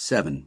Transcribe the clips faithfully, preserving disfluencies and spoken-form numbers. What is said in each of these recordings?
Seven.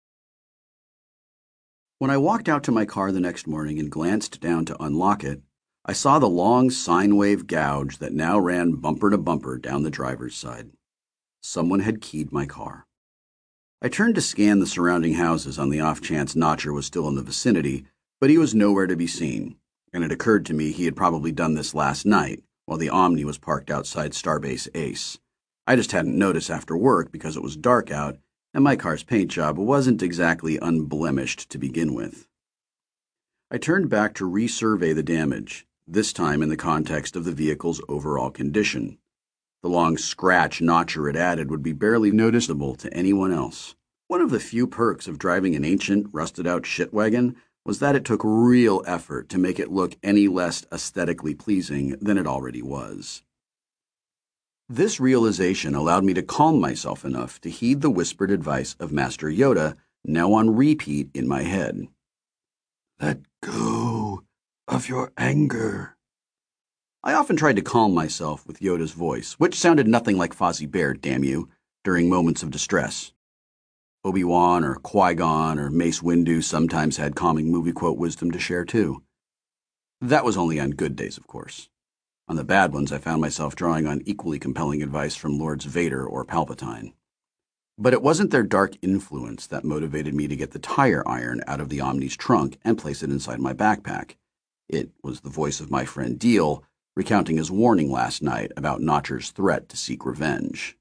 When I walked out to my car the next morning and glanced down to unlock it, I saw the long sine wave gouge that now ran bumper to bumper down the driver's side. Someone had keyed my car. I turned to scan the surrounding houses on the off chance Notcher was still in the vicinity, but he was nowhere to be seen, and it occurred to me he had probably done this last night while the Omni was parked outside Starbase Ace. I just hadn't noticed after work because it was dark out, and my car's paint job wasn't exactly unblemished to begin with. I turned back to resurvey the damage, this time in the context of the vehicle's overall condition. The long scratch Notcher had added would be barely noticeable to anyone else. One of the few perks of driving an ancient, rusted-out shitwagon was that it took real effort to make it look any less aesthetically pleasing than it already was. This realization allowed me to calm myself enough to heed the whispered advice of Master Yoda, now on repeat in my head. Let go of your anger. I often tried to calm myself with Yoda's voice, which sounded nothing like Fozzie Bear, damn you, during moments of distress. Obi-Wan or Qui-Gon or Mace Windu sometimes had calming movie quote wisdom to share too. That was only on good days, of course. On the bad ones, I found myself drawing on equally compelling advice from Lords Vader or Palpatine. But it wasn't their dark influence that motivated me to get the tire iron out of the Omni's trunk and place it inside my backpack. It was the voice of my friend Deal, recounting his warning last night about Notcher's threat to seek revenge.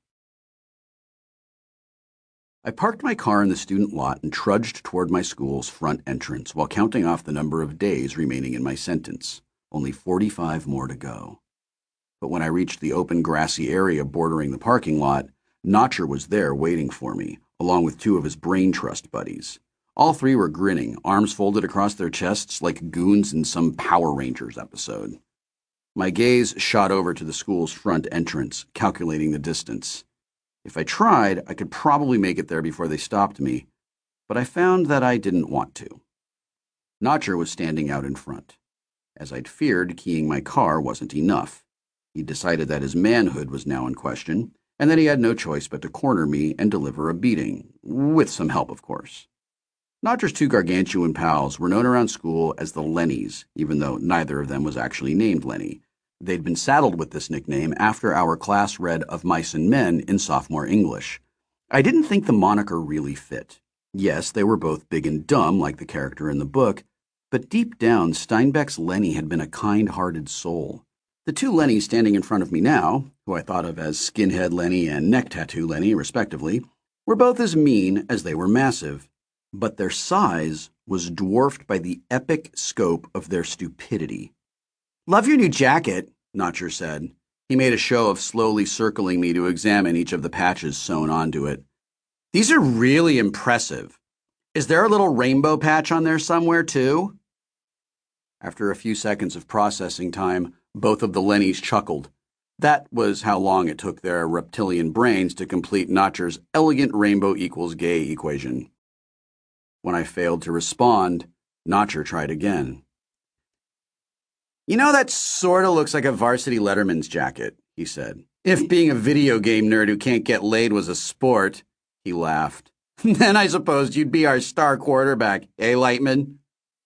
I parked my car in the student lot and trudged toward my school's front entrance while counting off the number of days remaining in my sentence. Only forty-five more to go. But when I reached the open grassy area bordering the parking lot, Notcher was there waiting for me, along with two of his brain trust buddies. All three were grinning, arms folded across their chests like goons in some Power Rangers episode. My gaze shot over to the school's front entrance, calculating the distance. If I tried, I could probably make it there before they stopped me, but I found that I didn't want to. Notcher was standing out in front. As I'd feared, keying my car wasn't enough. He decided that his manhood was now in question, and that he had no choice but to corner me and deliver a beating, with some help, of course. Notcher's two gargantuan pals were known around school as the Lennies, even though neither of them was actually named Lenny. They'd been saddled with this nickname after our class read Of Mice and Men in sophomore English. I didn't think the moniker really fit. Yes, they were both big and dumb, like the character in the book, but deep down, Steinbeck's Lenny had been a kind-hearted soul. The two Lennys standing in front of me now, who I thought of as Skinhead Lenny and Neck Tattoo Lenny, respectively, were both as mean as they were massive, but their size was dwarfed by the epic scope of their stupidity. "Love your new jacket," Notcher said. He made a show of slowly circling me to examine each of the patches sewn onto it. "These are really impressive. Is there a little rainbow patch on there somewhere, too?" After a few seconds of processing time, both of the Lennys chuckled. That was how long it took their reptilian brains to complete Notcher's elegant rainbow equals gay equation. When I failed to respond, Notcher tried again. "You know, that sorta looks like a Varsity Letterman's jacket," he said. "If being a video game nerd who can't get laid was a sport," he laughed. "Then I suppose you'd be our star quarterback, eh, Lightman?"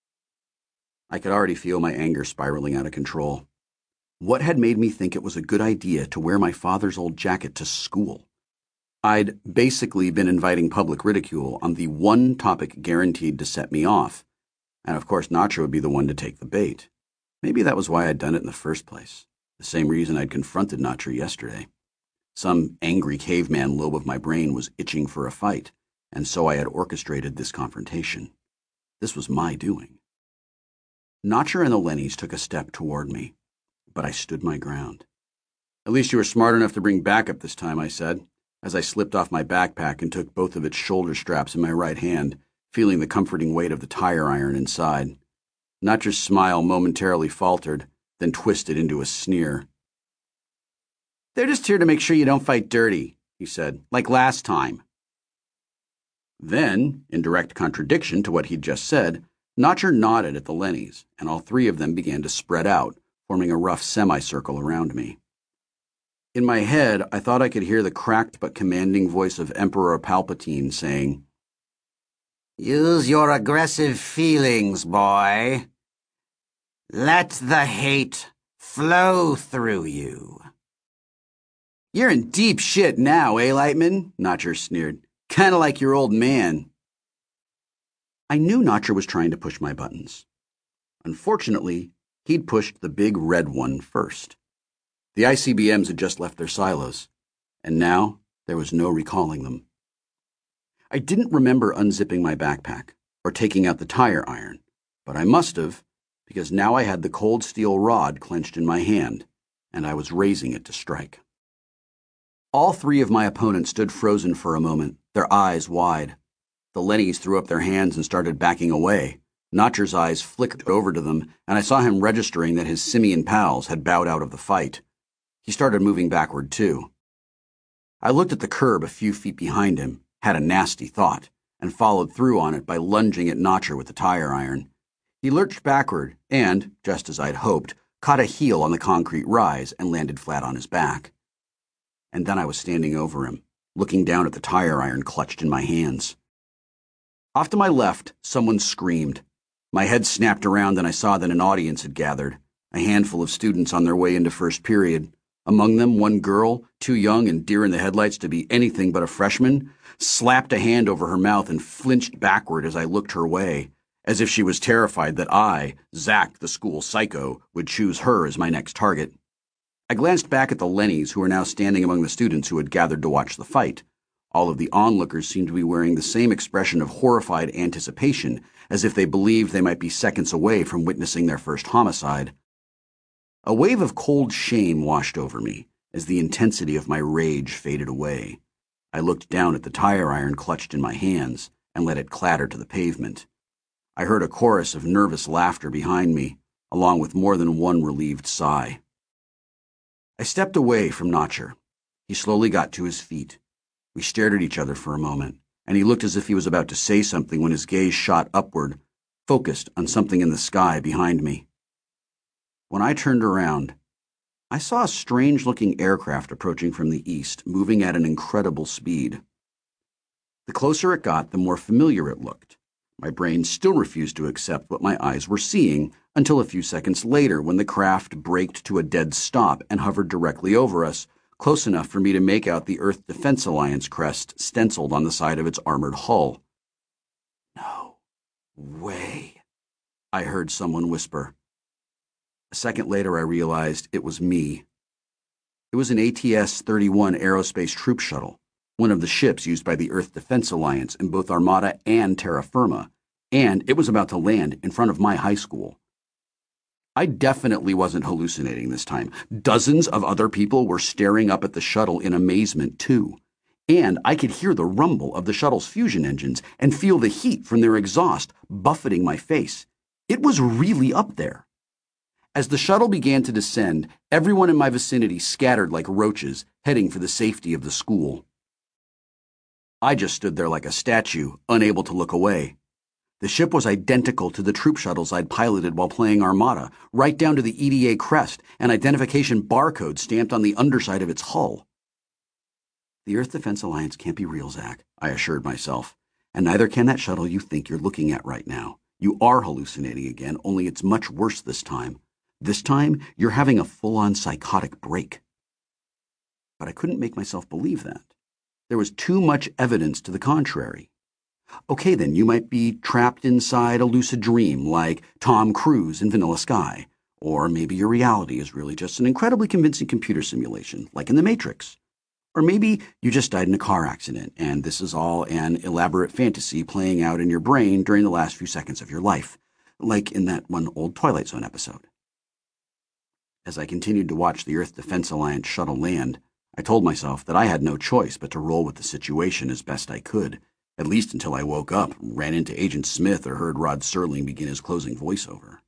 I could already feel my anger spiraling out of control. What had made me think it was a good idea to wear my father's old jacket to school? I'd basically been inviting public ridicule on the one topic guaranteed to set me off, and of course Notcher would be the one to take the bait. Maybe that was why I'd done it in the first place, the same reason I'd confronted Notcher yesterday. Some angry caveman lobe of my brain was itching for a fight, and so I had orchestrated this confrontation. This was my doing. Notcher and the Lennys took a step toward me, but I stood my ground. "At least you were smart enough to bring backup this time," I said, as I slipped off my backpack and took both of its shoulder straps in my right hand, feeling the comforting weight of the tire iron inside. Notcher's smile momentarily faltered, then twisted into a sneer. "They're just here to make sure you don't fight dirty," he said, "like last time." Then, in direct contradiction to what he'd just said, Notcher nodded at the Lennys, and all three of them began to spread out, forming a rough semicircle around me. In my head, I thought I could hear the cracked but commanding voice of Emperor Palpatine saying, Use your aggressive feelings, boy. Let the hate flow through you. You're in deep shit now, eh, Lightman? Notcher sneered. Kinda like your old man. I knew Notcher was trying to push my buttons. Unfortunately, he'd pushed the big red one first. The I C B Ms had just left their silos, and now there was no recalling them. I didn't remember unzipping my backpack or taking out the tire iron, but I must have, because now I had the cold steel rod clenched in my hand, and I was raising it to strike. All three of my opponents stood frozen for a moment, their eyes wide. The Lennies threw up their hands and started backing away. Notcher's eyes flickered over to them, and I saw him registering that his simian pals had bowed out of the fight. He started moving backward, too. I looked at the curb a few feet behind him, had a nasty thought, and followed through on it by lunging at Notcher with the tire iron. He lurched backward and, just as I'd hoped, caught a heel on the concrete rise and landed flat on his back. And then I was standing over him, looking down at the tire iron clutched in my hands. Off to my left, someone screamed. My head snapped around and I saw that an audience had gathered, a handful of students on their way into first period. Among them, one girl, too young and deer in the headlights to be anything but a freshman, slapped a hand over her mouth and flinched backward as I looked her way, as if she was terrified that I, Zach, the school psycho, would choose her as my next target. I glanced back at the Lennies, who were now standing among the students who had gathered to watch the fight. All of the onlookers seemed to be wearing the same expression of horrified anticipation, as if they believed they might be seconds away from witnessing their first homicide. A wave of cold shame washed over me as the intensity of my rage faded away. I looked down at the tire iron clutched in my hands and let it clatter to the pavement. I heard a chorus of nervous laughter behind me, along with more than one relieved sigh. I stepped away from Notcher. He slowly got to his feet. We stared at each other for a moment, and he looked as if he was about to say something when his gaze shot upward, focused on something in the sky behind me. When I turned around, I saw a strange-looking aircraft approaching from the east, moving at an incredible speed. The closer it got, the more familiar it looked. My brain still refused to accept what my eyes were seeing until a few seconds later when the craft braked to a dead stop and hovered directly over us, close enough for me to make out the Earth Defense Alliance crest stenciled on the side of its armored hull. "No way," I heard someone whisper. A second later I realized it was me. It was an A T S thirty-one Aerospace Troop Shuttle, one of the ships used by the Earth Defense Alliance in both Armada and Terra Firma, and it was about to land in front of my high school. I definitely wasn't hallucinating this time. Dozens of other people were staring up at the shuttle in amazement, too. And I could hear the rumble of the shuttle's fusion engines and feel the heat from their exhaust buffeting my face. It was really up there. As the shuttle began to descend, everyone in my vicinity scattered like roaches, heading for the safety of the school. I just stood there like a statue, unable to look away. The ship was identical to the troop shuttles I'd piloted while playing Armada, right down to the E D A crest and identification barcode stamped on the underside of its hull. The Earth Defense Alliance can't be real, Zach, I assured myself, and neither can that shuttle you think you're looking at right now. You are hallucinating again, only it's much worse this time. This time, you're having a full-on psychotic break. But I couldn't make myself believe that. There was too much evidence to the contrary. Okay, then, you might be trapped inside a lucid dream like Tom Cruise in Vanilla Sky. Or maybe your reality is really just an incredibly convincing computer simulation, like in The Matrix. Or maybe you just died in a car accident, and this is all an elaborate fantasy playing out in your brain during the last few seconds of your life, like in that one old Twilight Zone episode. As I continued to watch the Earth Defense Alliance shuttle land, I told myself that I had no choice but to roll with the situation as best I could, at least until I woke up, ran into Agent Smith, or heard Rod Serling begin his closing voiceover.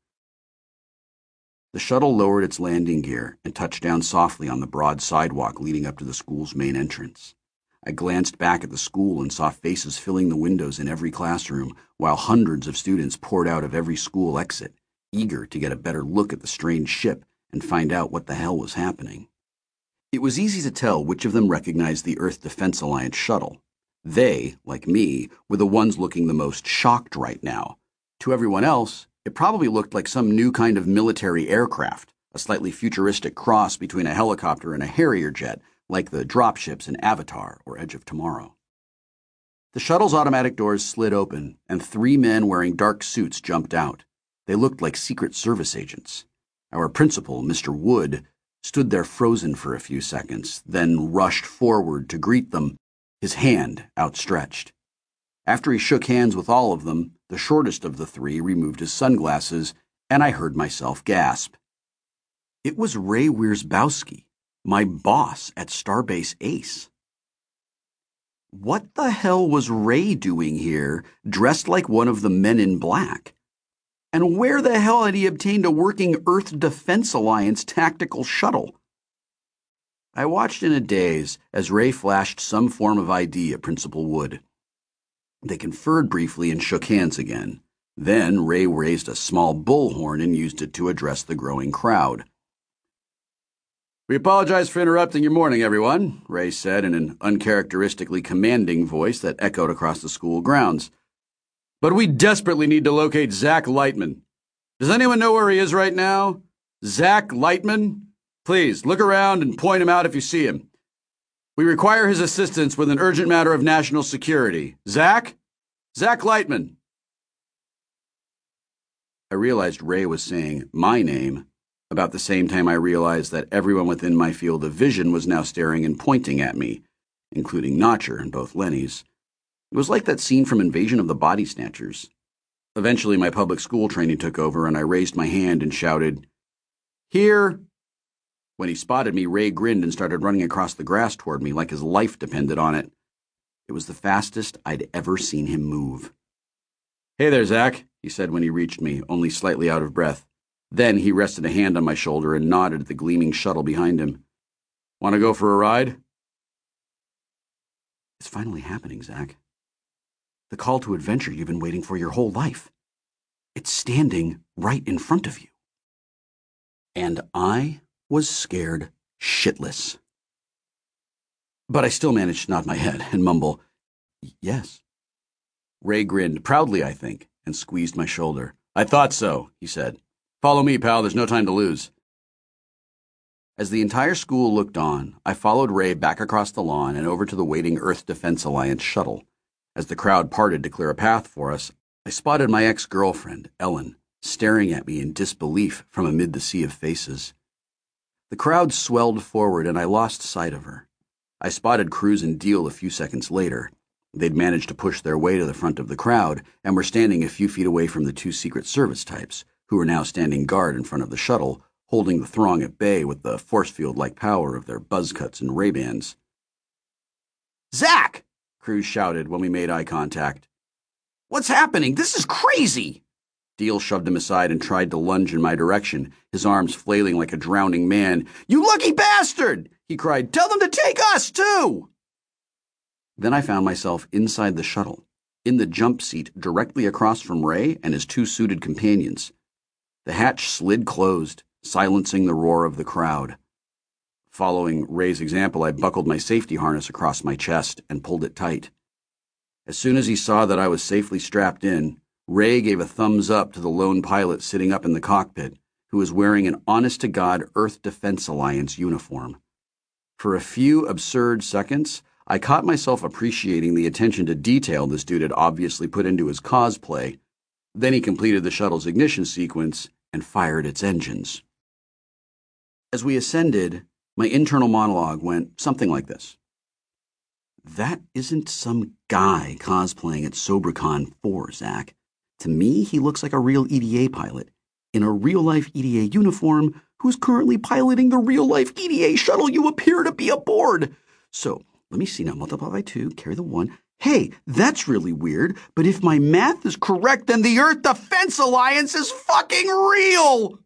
The shuttle lowered its landing gear and touched down softly on the broad sidewalk leading up to the school's main entrance. I glanced back at the school and saw faces filling the windows in every classroom, while hundreds of students poured out of every school exit, eager to get a better look at the strange ship and find out what the hell was happening. It was easy to tell which of them recognized the Earth Defense Alliance shuttle. They, like me, were the ones looking the most shocked right now. To everyone else, it probably looked like some new kind of military aircraft, a slightly futuristic cross between a helicopter and a Harrier jet, like the dropships in Avatar or Edge of Tomorrow. The shuttle's automatic doors slid open, and three men wearing dark suits jumped out. They looked like Secret Service agents. Our principal, Mister Wood, stood there frozen for a few seconds, then rushed forward to greet them, his hand outstretched. After he shook hands with all of them, the shortest of the three removed his sunglasses, and I heard myself gasp. It was Ray Wierzbowski, my boss at Starbase Ace. What the hell was Ray doing here, dressed like one of the men in black? And where the hell had he obtained a working Earth Defense Alliance tactical shuttle? I watched in a daze as Ray flashed some form of I D at Principal Wood. They conferred briefly and shook hands again. Then Ray raised a small bullhorn and used it to address the growing crowd. "We apologize for interrupting your morning, everyone," Ray said in an uncharacteristically commanding voice that echoed across the school grounds. "But we desperately need to locate Zach Lightman. Does anyone know where he is right now? Zach Lightman? Please, look around and point him out if you see him. We require his assistance with an urgent matter of national security. Zach? Zach Lightman." I realized Ray was saying my name about the same time I realized that everyone within my field of vision was now staring and pointing at me, including Notcher and both Lennies. It was like that scene from Invasion of the Body Snatchers. Eventually, my public school training took over, and I raised my hand and shouted, "Here!" When he spotted me, Ray grinned and started running across the grass toward me like his life depended on it. It was the fastest I'd ever seen him move. "Hey there, Zach," he said when he reached me, only slightly out of breath. Then he rested a hand on my shoulder and nodded at the gleaming shuttle behind him. "Want to go for a ride?" "It's finally happening, Zach. The call to adventure you've been waiting for your whole life. It's standing right in front of you." And I was scared shitless. But I still managed to nod my head and mumble, "Yes." Ray grinned, proudly I think, and squeezed my shoulder. "I thought so," he said. "Follow me, pal, there's no time to lose." As the entire school looked on, I followed Ray back across the lawn and over to the waiting Earth Defense Alliance shuttle. As the crowd parted to clear a path for us, I spotted my ex-girlfriend, Ellen, staring at me in disbelief from amid the sea of faces. The crowd swelled forward and I lost sight of her. I spotted Cruz and Deal a few seconds later. They'd managed to push their way to the front of the crowd and were standing a few feet away from the two Secret Service types, who were now standing guard in front of the shuttle, holding the throng at bay with the force field-like power of their buzz cuts and Ray-Bans. "Zach!" Cruz shouted when we made eye contact. "What's happening? This is crazy!" Deal shoved him aside and tried to lunge in my direction, his arms flailing like a drowning man. "You lucky bastard!" he cried. "Tell them to take us, too!" Then I found myself inside the shuttle, in the jump seat directly across from Ray and his two suited companions. The hatch slid closed, silencing the roar of the crowd. Following Ray's example, I buckled my safety harness across my chest and pulled it tight. As soon as he saw that I was safely strapped in, Ray gave a thumbs up to the lone pilot sitting up in the cockpit, who was wearing an honest-to-God Earth Defense Alliance uniform. For a few absurd seconds, I caught myself appreciating the attention to detail this dude had obviously put into his cosplay. Then he completed the shuttle's ignition sequence and fired its engines. As we ascended, my internal monologue went something like this. "That isn't some guy cosplaying at SoberCon four, Zach. To me, he looks like a real E D A pilot, in a real-life E D A uniform, who's currently piloting the real-life E D A shuttle you appear to be aboard. So, let me see now, multiply by two, carry the one. Hey, that's really weird, but if my math is correct, then the Earth Defense Alliance is fucking real!"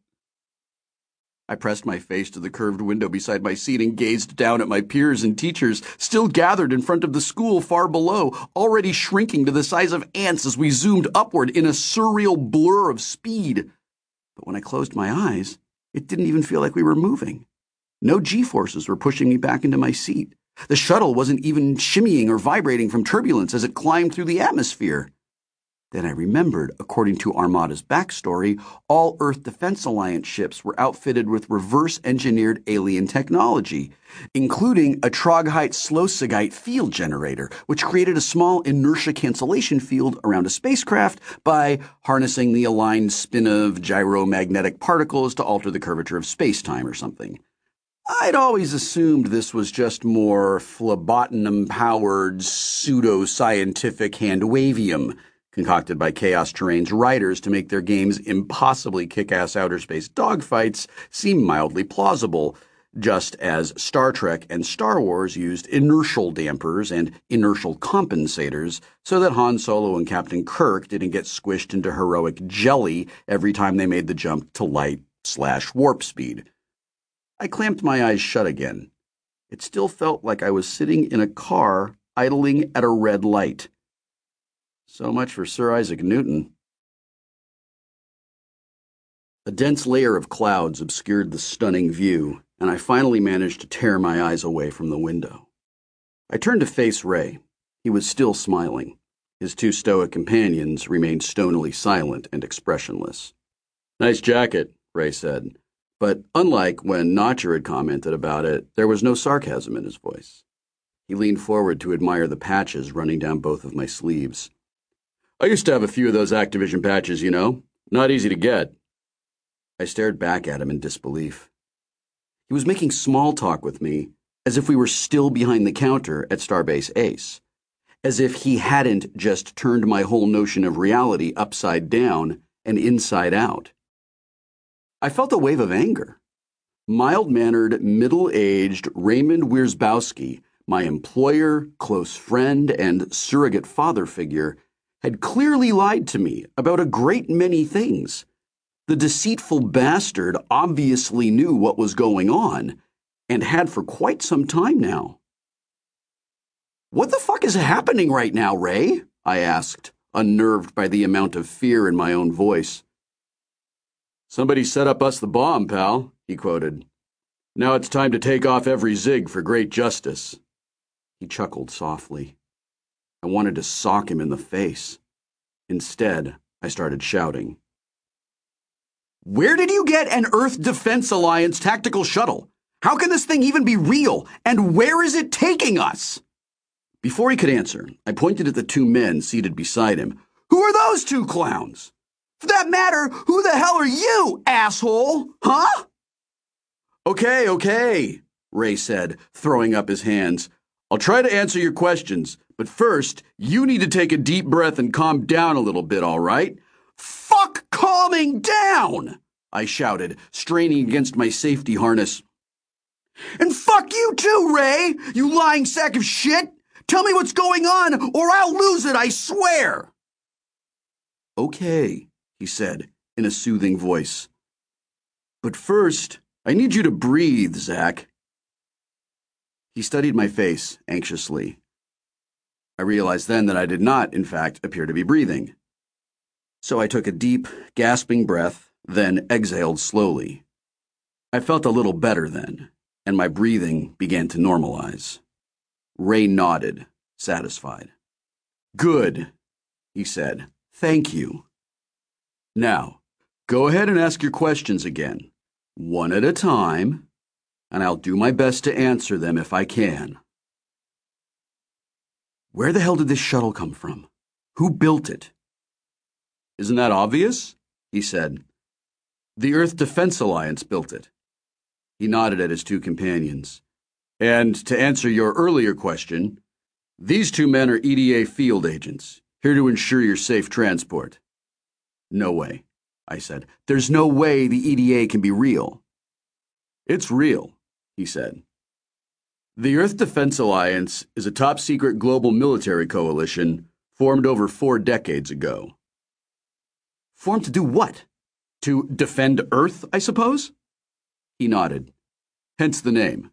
I pressed my face to the curved window beside my seat and gazed down at my peers and teachers, still gathered in front of the school far below, already shrinking to the size of ants as we zoomed upward in a surreal blur of speed. But when I closed my eyes, it didn't even feel like we were moving. No G-forces were pushing me back into my seat. The shuttle wasn't even shimmying or vibrating from turbulence as it climbed through the atmosphere. Then I remembered, according to Armada's backstory, all Earth Defense Alliance ships were outfitted with reverse-engineered alien technology, including a Troghyte Slowsigite field generator, which created a small inertia cancellation field around a spacecraft by harnessing the aligned spin of gyromagnetic particles to alter the curvature of space-time or something. I'd always assumed this was just more phlebotinum-powered, pseudo-scientific hand-wavium, concocted by Chaos Terrain's writers to make their game's impossibly kick-ass outer space dogfights seem mildly plausible, just as Star Trek and Star Wars used inertial dampers and inertial compensators so that Han Solo and Captain Kirk didn't get squished into heroic jelly every time they made the jump to light slash warp speed. I clamped my eyes shut again. It still felt like I was sitting in a car idling at a red light. So much for Sir Isaac Newton. A dense layer of clouds obscured the stunning view, and I finally managed to tear my eyes away from the window. I turned to face Ray. He was still smiling. His two stoic companions remained stonily silent and expressionless. "Nice jacket," Ray said, but unlike when Notcher had commented about it, there was no sarcasm in his voice. He leaned forward to admire the patches running down both of my sleeves. "I used to have a few of those Activision patches, you know. Not easy to get." I stared back at him in disbelief. He was making small talk with me, as if we were still behind the counter at Starbase Ace, as if he hadn't just turned my whole notion of reality upside down and inside out. I felt a wave of anger. Mild-mannered, middle-aged Raymond Wierzbowski, my employer, close friend, and surrogate father figure, had clearly lied to me about a great many things. The deceitful bastard obviously knew what was going on, and had for quite some time now. "What the fuck is happening right now, Ray?" I asked, unnerved by the amount of fear in my own voice. "Somebody set up us the bomb, pal," he quoted. "Now it's time to take off every zig for great justice." He chuckled softly. I wanted to sock him in the face. Instead, I started shouting. "Where did you get an Earth Defense Alliance tactical shuttle? How can this thing even be real? And where is it taking us?" Before he could answer, I pointed at the two men seated beside him. "Who are those two clowns? For that matter, who the hell are you, asshole? Huh?" "Okay, okay," Ray said, throwing up his hands. "I'll try to answer your questions, but first, you need to take a deep breath and calm down a little bit, all right?" "Fuck calming down!" I shouted, straining against my safety harness. "And fuck you too, Ray, you lying sack of shit! Tell me what's going on, or I'll lose it, I swear!" "Okay," he said, in a soothing voice. "But first, I need you to breathe, Zach." He studied my face anxiously. I realized then that I did not, in fact, appear to be breathing. So I took a deep, gasping breath, then exhaled slowly. I felt a little better then, and my breathing began to normalize. Ray nodded, satisfied. "Good," he said. "Thank you. Now, go ahead and ask your questions again, one at a time, and I'll do my best to answer them if I can." "Where the hell did this shuttle come from? Who built it?" "Isn't that obvious?" he said. "The Earth Defense Alliance built it." He nodded at his two companions. "And to answer your earlier question, these two men are E D A field agents, here to ensure your safe transport." "No way," I said. "There's no way the E D A can be real." "It's real," he said. "The Earth Defense Alliance is a top-secret global military coalition formed over four decades ago." "Formed to do what? To defend Earth, I suppose?" He nodded. "Hence the name."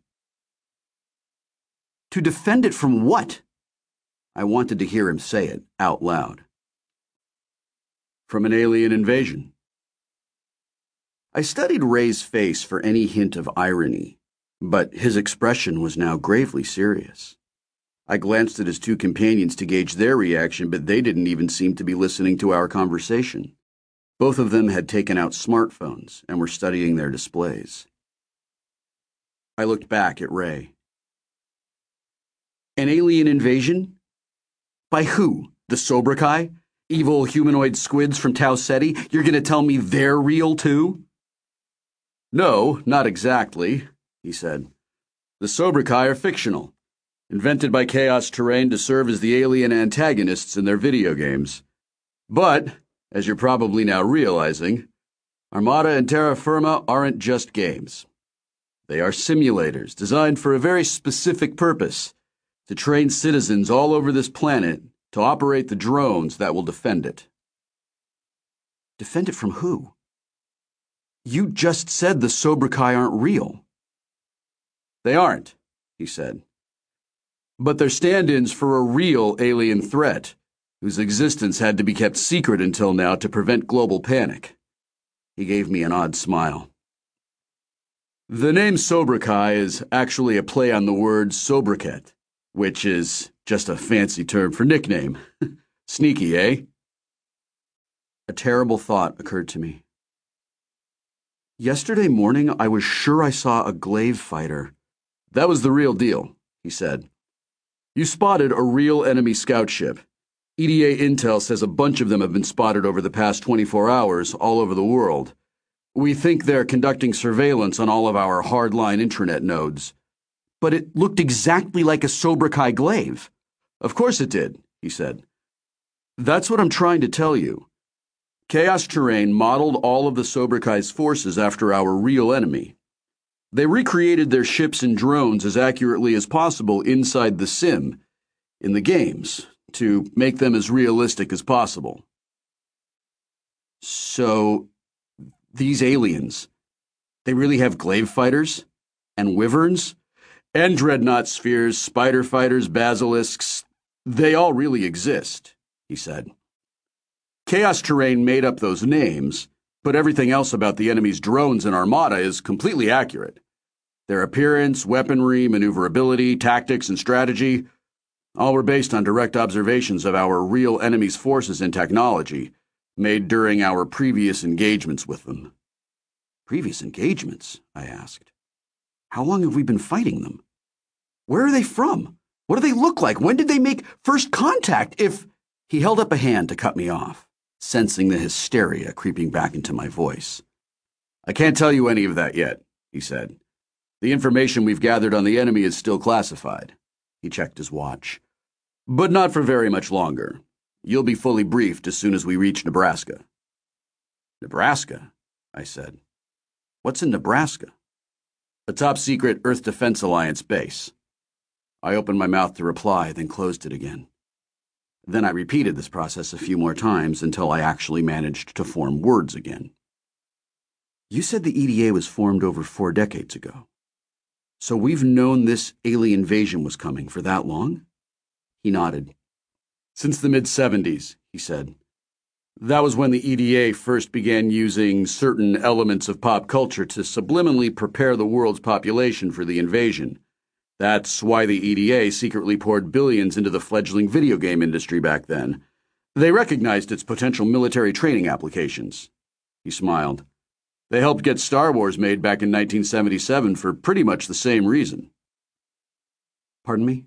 "To defend it from what?" I wanted to hear him say it out loud. "From an alien invasion." I studied Ray's face for any hint of irony, But his expression was now gravely serious. I glanced at his two companions to gauge their reaction, but they didn't even seem to be listening to our conversation. Both of them had taken out smartphones and were studying their displays. I looked back at Ray. An alien invasion? By who? The Sobrikai? Evil humanoid squids from Tau Ceti? You're going to tell me they're real too? No, not exactly, he said. The Sobrikai are fictional, invented by Chaos Terrain to serve as the alien antagonists in their video games. But, as you're probably now realizing, Armada and Terra Firma aren't just games. They are simulators designed for a very specific purpose, to train citizens all over this planet to operate the drones that will defend it. Defend it from who? You just said the Sobrikai aren't real. They aren't, he said. But they're stand-ins for a real alien threat, whose existence had to be kept secret until now to prevent global panic. He gave me an odd smile. The name Sobrikai is actually a play on the word sobriquet, which is just a fancy term for nickname. Sneaky, eh? A terrible thought occurred to me. Yesterday morning, I was sure I saw a glaive fighter. That was the real deal, he said. You spotted a real enemy scout ship. E D A Intel says a bunch of them have been spotted over the past twenty-four hours all over the world. We think they're conducting surveillance on all of our hardline intranet nodes. But it looked exactly like a Sobrikai glaive. Of course it did, he said. That's what I'm trying to tell you. Chaos Terrain modeled all of the Sobrikai's forces after our real enemy. They recreated their ships and drones as accurately as possible inside the sim, in the games, to make them as realistic as possible. So, these aliens, they really have glaive fighters? And wyverns? And dreadnought spheres, spider fighters, basilisks? They all really exist, he said. Chaos Terrain made up those names, but everything else about the enemy's drones and armada is completely accurate. Their appearance, weaponry, maneuverability, tactics, and strategy, all were based on direct observations of our real enemy's forces and technology, made during our previous engagements with them. Previous engagements? I asked. How long have we been fighting them? Where are they from? What do they look like? When did they make first contact? If... He held up a hand to cut me off, sensing the hysteria creeping back into my voice. I can't tell you any of that yet, he said. The information we've gathered on the enemy is still classified. He checked his watch. But not for very much longer. You'll be fully briefed as soon as we reach Nebraska. Nebraska? I said. What's in Nebraska? A top-secret Earth Defense Alliance base. I opened my mouth to reply, then closed it again. Then I repeated this process a few more times until I actually managed to form words again. You said the E D A was formed over four decades ago. So we've known this alien invasion was coming for that long? He nodded. Since the mid-seventies, he said. That was when the E D A first began using certain elements of pop culture to subliminally prepare the world's population for the invasion. That's why the E D A secretly poured billions into the fledgling video game industry back then. They recognized its potential military training applications. He smiled. They helped get Star Wars made back in nineteen seventy-seven for pretty much the same reason. Pardon me?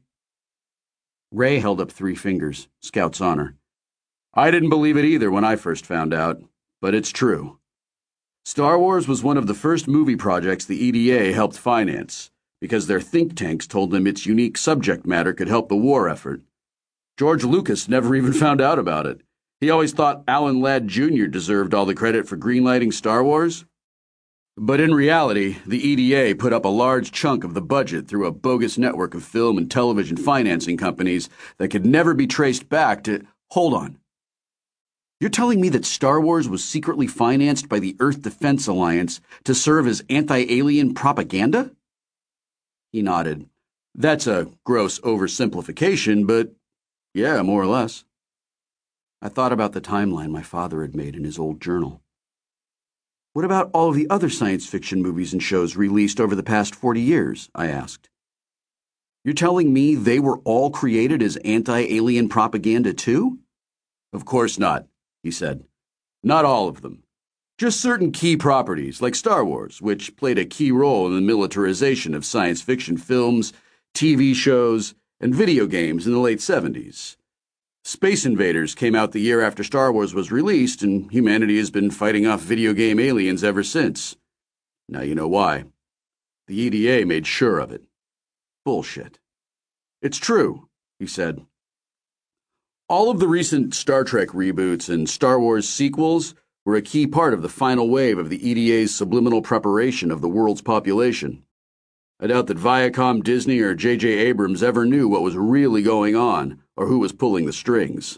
Ray held up three fingers, Scout's honor. I didn't believe it either when I first found out, but it's true. Star Wars was one of the first movie projects the E D A helped finance, because their think tanks told them its unique subject matter could help the war effort. George Lucas never even found out about it. He always thought Alan Ladd Junior deserved all the credit for greenlighting Star Wars. But in reality, the E D A put up a large chunk of the budget through a bogus network of film and television financing companies that could never be traced back to... Hold on. You're telling me that Star Wars was secretly financed by the Earth Defense Alliance to serve as anti-alien propaganda? He nodded. That's a gross oversimplification, but yeah, more or less. I thought about the timeline my father had made in his old journal. What about all of the other science fiction movies and shows released over the past forty years? I asked. You're telling me they were all created as anti-alien propaganda too? Of course not, he said. Not all of them. Just certain key properties, like Star Wars, which played a key role in the militarization of science fiction films, T V shows, and video games in the late seventies. Space Invaders came out the year after Star Wars was released, and humanity has been fighting off video game aliens ever since. Now you know why. The E D A made sure of it. Bullshit. It's true, he said. All of the recent Star Trek reboots and Star Wars sequels were a key part of the final wave of the E D A's subliminal preparation of the world's population. I doubt that Viacom, Disney, or J J Abrams ever knew what was really going on or who was pulling the strings.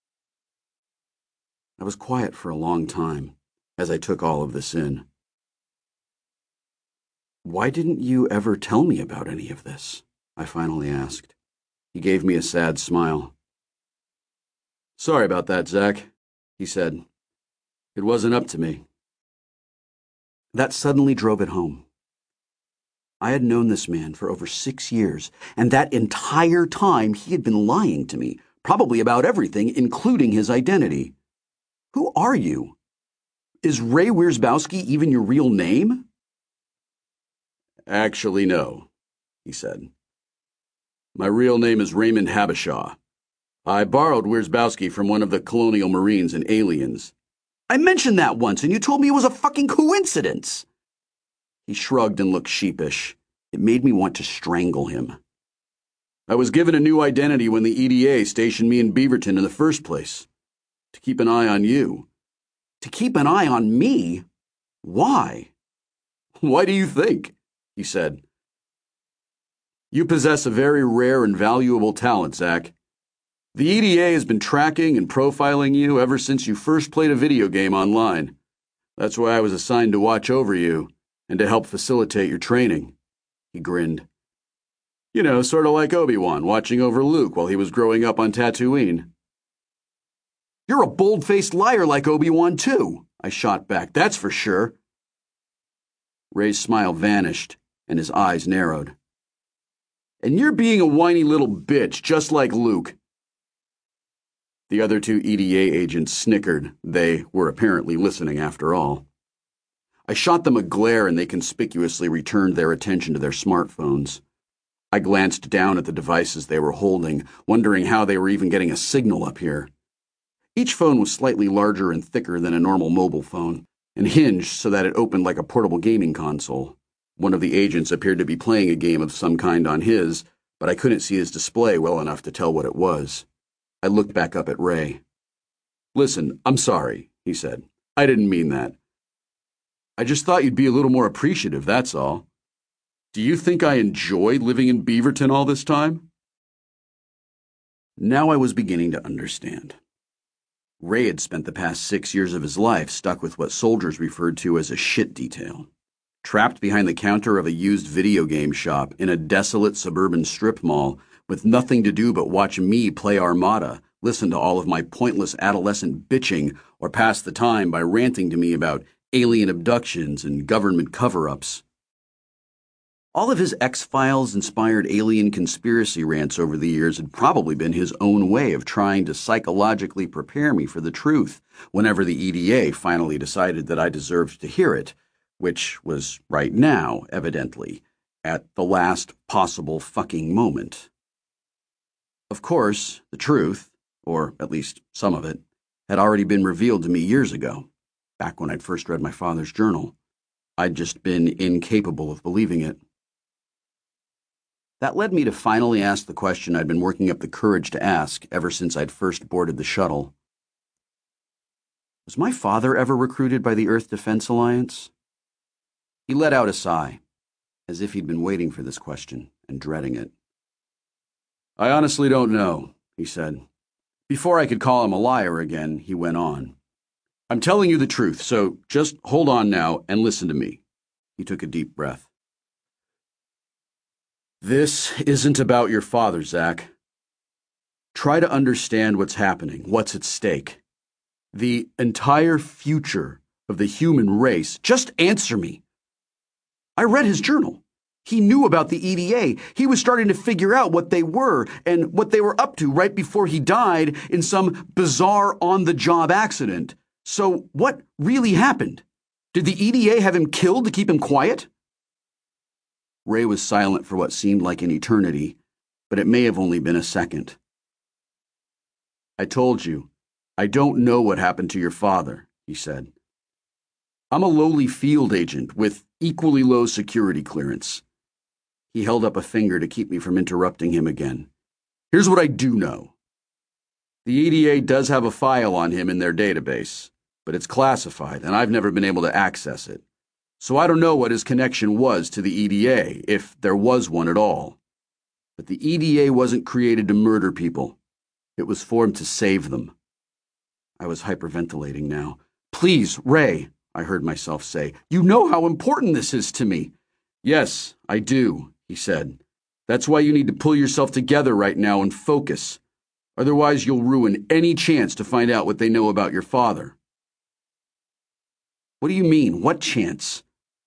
I was quiet for a long time as I took all of this in. Why didn't you ever tell me about any of this? I finally asked. He gave me a sad smile. Sorry about that, Zach, he said. It wasn't up to me. That suddenly drove it home. I had known this man for over six years, and that entire time he had been lying to me, probably about everything, including his identity. Who are you? Is Ray Wierzbowski even your real name? Actually, no, he said. My real name is Raymond Habishaw. I borrowed Wierzbowski from one of the Colonial Marines in Aliens. I mentioned that once, and you told me it was a fucking coincidence. He shrugged and looked sheepish. It made me want to strangle him. I was given a new identity when the E D A stationed me in Beaverton in the first place. To keep an eye on you. To keep an eye on me? Why? Why do you think? He said. You possess a very rare and valuable talent, Zach. The E D A has been tracking and profiling you ever since you first played a video game online. That's why I was assigned to watch over you and to help facilitate your training. He grinned. You know, sort of like Obi-Wan watching over Luke while he was growing up on Tatooine. You're a bold-faced liar like Obi-Wan, too, I shot back. That's for sure. Ray's smile vanished, and his eyes narrowed. And you're being a whiny little bitch, just like Luke. The other two E D A agents snickered. They were apparently listening after all. I shot them a glare, and they conspicuously returned their attention to their smartphones. I glanced down at the devices they were holding, wondering how they were even getting a signal up here. Each phone was slightly larger and thicker than a normal mobile phone, and hinged so that it opened like a portable gaming console. One of the agents appeared to be playing a game of some kind on his, but I couldn't see his display well enough to tell what it was. I looked back up at Ray. Listen, I'm sorry, he said. I didn't mean that. I just thought you'd be a little more appreciative, that's all. Do you think I enjoyed living in Beaverton all this time? Now I was beginning to understand. Ray had spent the past six years of his life stuck with what soldiers referred to as a shit detail, trapped behind the counter of a used video game shop in a desolate suburban strip mall with nothing to do but watch me play Armada, listen to all of my pointless adolescent bitching, or pass the time by ranting to me about alien abductions and government cover-ups. All of his X-Files-inspired alien conspiracy rants over the years had probably been his own way of trying to psychologically prepare me for the truth whenever the E D A finally decided that I deserved to hear it, which was right now, evidently, at the last possible fucking moment. Of course, the truth, or at least some of it, had already been revealed to me years ago, back when I'd first read my father's journal. I'd just been incapable of believing it. That led me to finally ask the question I'd been working up the courage to ask ever since I'd first boarded the shuttle. Was my father ever recruited by the Earth Defense Alliance? He let out a sigh, as if he'd been waiting for this question and dreading it. I honestly don't know, he said. Before I could call him a liar again, he went on. I'm telling you the truth, so just hold on now and listen to me. He took a deep breath. This isn't about your father, Zach. Try to understand what's happening, what's at stake. The entire future of the human race. Just answer me. I read his journal. He knew about the E D A. He was starting to figure out what they were and what they were up to right before he died in some bizarre on-the-job accident. So what really happened? Did the E D A have him killed to keep him quiet? Ray was silent for what seemed like an eternity, but it may have only been a second. I told you, I don't know what happened to your father, he said. I'm a lowly field agent with equally low security clearance. He held up a finger to keep me from interrupting him again. Here's what I do know. The E D A does have a file on him in their database, but it's classified, and I've never been able to access it. So I don't know what his connection was to the E D A, if there was one at all. But the E D A wasn't created to murder people. It was formed to save them. I was hyperventilating now. Please, Ray, I heard myself say, you know how important this is to me. Yes, I do, he said. That's why you need to pull yourself together right now and focus. Otherwise, you'll ruin any chance to find out what they know about your father. What do you mean? What chance?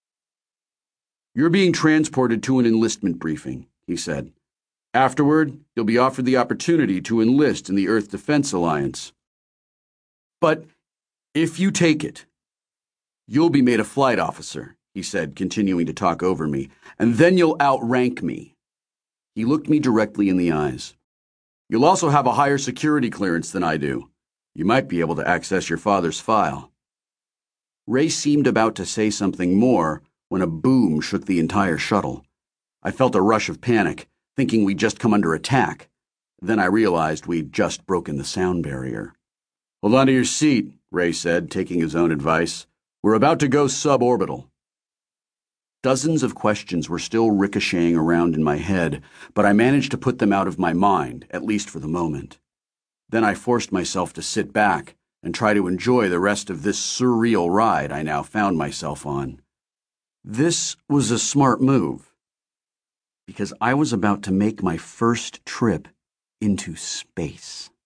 You're being transported to an enlistment briefing, he said. Afterward, you'll be offered the opportunity to enlist in the Earth Defense Alliance. But if you take it, you'll be made a flight officer, he said, continuing to talk over me, and then you'll outrank me. He looked me directly in the eyes. You'll also have a higher security clearance than I do. You might be able to access your father's file. Ray seemed about to say something more when a boom shook the entire shuttle. I felt a rush of panic, thinking we'd just come under attack. Then I realized we'd just broken the sound barrier. Hold on to your seat, Ray said, taking his own advice. We're about to go suborbital. Dozens of questions were still ricocheting around in my head, but I managed to put them out of my mind, at least for the moment. Then I forced myself to sit back and try to enjoy the rest of this surreal ride I now found myself on. This was a smart move, because I was about to make my first trip into space.